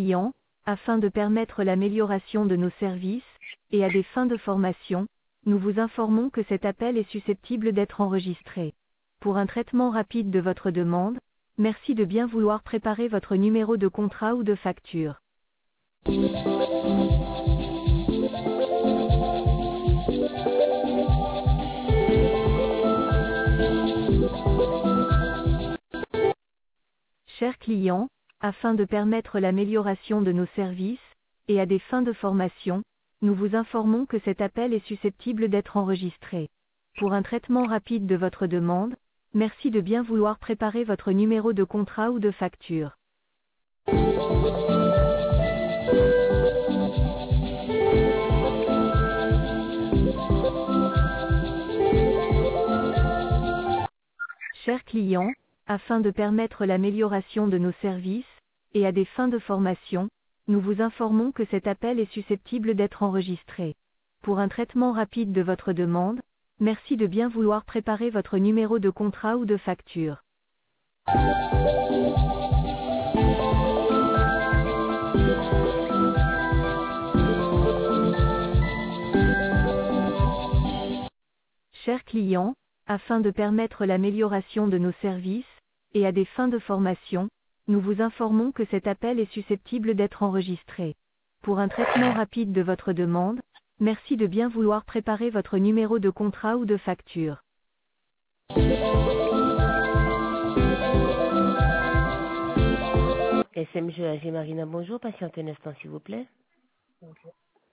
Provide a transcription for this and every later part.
client, afin de permettre l'amélioration de nos services, et à des fins de formation, nous vous informons que cet appel est susceptible d'être enregistré. Pour un traitement rapide de votre demande, merci de bien vouloir préparer votre numéro de contrat ou de facture. Chers clients, afin de permettre l'amélioration de nos services, et à des fins de formation, nous vous informons que cet appel est susceptible d'être enregistré. Pour un traitement rapide de votre demande, merci de bien vouloir préparer votre numéro de contrat ou de facture. Chers clients, afin de permettre l'amélioration de nos services, et à des fins de formation, nous vous informons que cet appel est susceptible d'être enregistré. Pour un traitement rapide de votre demande, merci de bien vouloir préparer votre numéro de contrat ou de facture. Chers clients, afin de permettre l'amélioration de nos services, et à des fins de formation, nous vous informons que cet appel est susceptible d'être enregistré. Pour un traitement rapide de votre demande, merci de bien vouloir préparer votre numéro de contrat ou de facture. SMG AG Marina, bonjour. Patientez un instant, s'il vous plaît. Okay.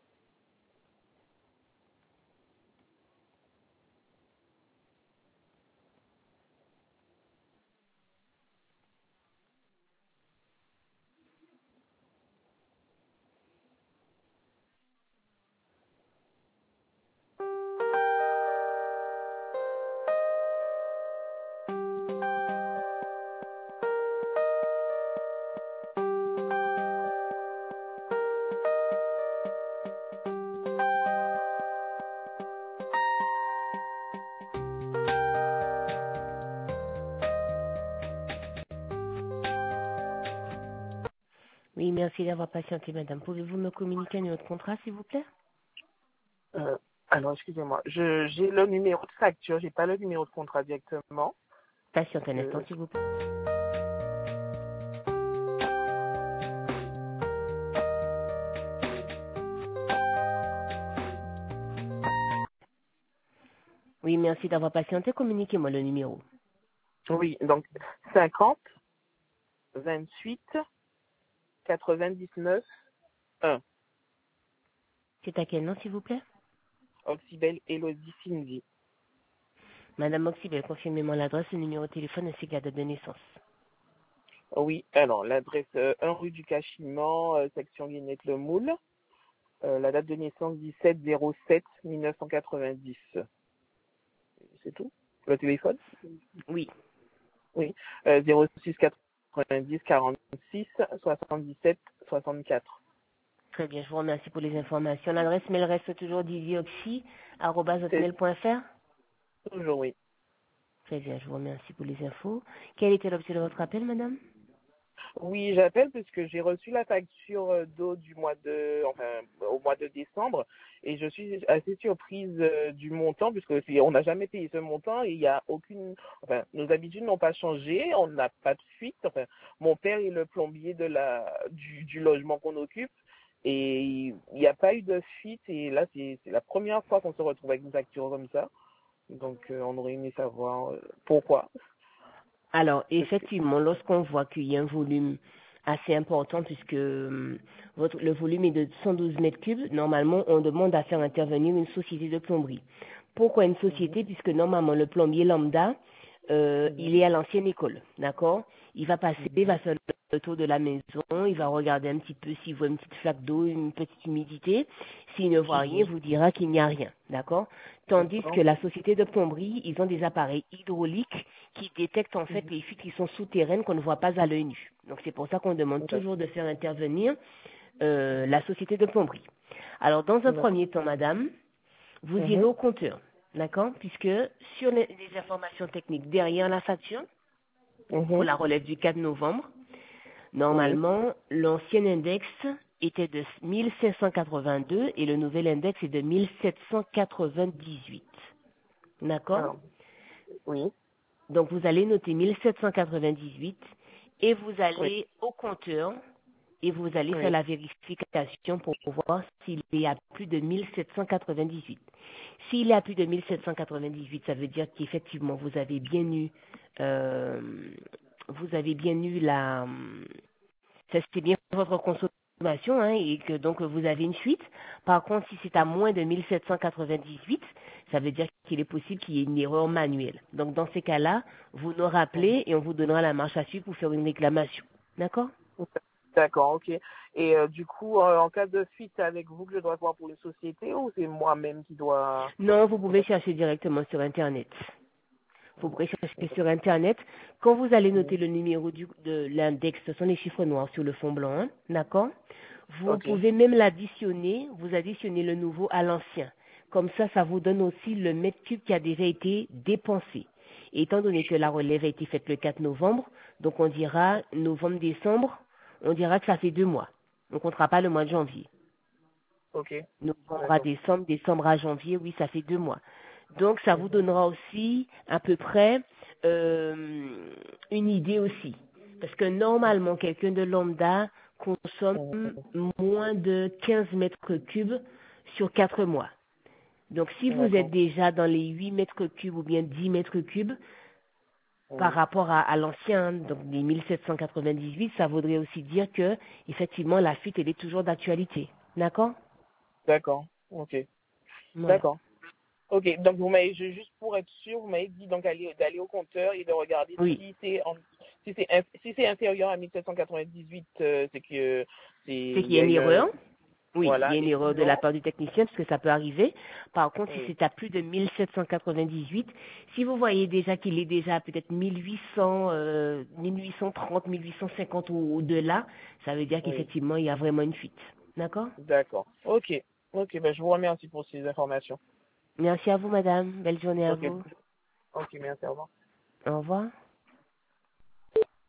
Oui, merci d'avoir patienté, madame. Pouvez-vous me communiquer un numéro de contrat, s'il vous plaît? Alors, excusez-moi. J'ai le numéro de facture, j'ai pas le numéro de contrat directement. Patientez un instant, s'il vous plaît. Oui, merci d'avoir patienté. Communiquez-moi le numéro. Oui, donc 50 28 99 1. C'est à quel nom, s'il vous plaît? Oxybel Elodie Cindy. Madame Oxybel, confirmez-moi l'adresse, le numéro de téléphone ainsi que la date de naissance. Oui, alors l'adresse 1 rue du Cachiment, section Guinette-le-Moule. La date de naissance 17-07-1990. C'est tout? Le téléphone? Oui. Oui. 06 90 46 77 64. Très bien, je vous remercie pour les informations. L'adresse mail reste toujours divioxy@hotmail.fr. Toujours, oui. Très bien, je vous remercie pour les infos. Quel était l'objet de votre appel, madame? Oui, j'appelle parce que j'ai reçu la facture d'eau au mois de décembre, et je suis assez surprise du montant puisque on n'a jamais payé ce montant et il y a nos habitudes n'ont pas changé, on n'a pas de fuite. Mon père est le plombier du logement qu'on occupe et il n'y a pas eu de fuite, et là c'est la première fois qu'on se retrouve avec une facture comme ça. Donc on aurait aimé savoir pourquoi. Alors, effectivement, lorsqu'on voit qu'il y a un volume assez important, puisque le volume est de 112 mètres cubes, normalement, on demande à faire intervenir une société de plomberie. Pourquoi une société? Puisque normalement, le plombier lambda, il est à l'ancienne école, d'accord? Il va passer, il va faire le tour de la maison, il va regarder un petit peu s'il voit une petite flaque d'eau, une petite humidité. S'il ne voit rien, il vous dira qu'il n'y a rien, d'accord? Tandis que la société de plomberie, ils ont des appareils hydrauliques qui détectent en fait les fuites qui sont souterraines qu'on ne voit pas à l'œil nu. Donc c'est pour ça qu'on demande toujours de faire intervenir la société de plomberie. Alors dans un premier temps, madame, vous irez au compteur, d'accord? Puisque sur les informations techniques derrière la facture, pour la relève du 4 novembre, Oui. Normalement, l'ancien index était de 1582 et le nouvel index est de 1798. D'accord? Alors, oui. Donc vous allez noter 1798 et vous Oui. allez au compteur et vous allez faire Oui. la vérification pour voir s'il y a plus de 1798. S'il y a plus de 1798, ça veut dire qu'effectivement euh, vous avez bien eu ça c'est bien votre consommation, hein, et que donc vous avez une fuite. Par contre, si c'est à moins de 1798, ça veut dire qu'il est possible qu'il y ait une erreur manuelle. Donc dans ces cas-là, vous nous rappelez et on vous donnera la marche à suivre pour faire une réclamation. D'accord? D'accord, ok. Et du coup, en cas de fuite, c'est avec vous que je dois voir pour une société ou c'est moi-même qui dois... Non, vous pouvez chercher directement sur Internet. Vous pouvez chercher sur Internet. Quand vous allez noter le numéro de l'index, ce sont les chiffres noirs sur le fond blanc, hein, d'accord? Vous Ok, pouvez même l'additionner, vous additionnez le nouveau à l'ancien. Comme ça vous donne aussi le mètre cube qui a déjà été dépensé. Et étant donné que la relève a été faite le 4 novembre, donc on dira novembre-décembre, on dira que ça fait 2 mois. On ne comptera pas le mois de janvier. ok, Novembre à d'accord. décembre, décembre à janvier, oui, ça fait 2 mois. Donc, ça vous donnera aussi à peu près une idée aussi. Parce que normalement, quelqu'un de lambda consomme moins de 15 mètres cubes sur 4 mois. Donc, si vous êtes D'accord. déjà dans les 8 mètres cubes ou bien 10 mètres cubes, par rapport à l'ancien, donc les 1798, ça voudrait aussi dire que, effectivement, la fuite, elle est toujours d'actualité. D'accord? D'accord, ok. Voilà. D'accord. Ok, donc vous m'avez, juste pour être sûr, vous m'avez dit donc d'aller au compteur et de regarder Oui. si c'est inférieur à 1798, c'est que C'est il qu'il y y a a une eu erreur. Oui, il y a voilà, une et erreur de la sinon, part du technicien parce que ça peut arriver. Par contre, si oui, c'est à plus de 1798, si vous voyez déjà qu'il est déjà à peut-être 1800, 1830, 1850 ou au-delà, ça veut dire oui, qu'effectivement, il y a vraiment une fuite. D'accord? d'accord. Ok, ok, ben je vous remercie pour ces informations. Merci à vous, madame. Belle journée à Ok, vous. ok, merci, au revoir. Au revoir.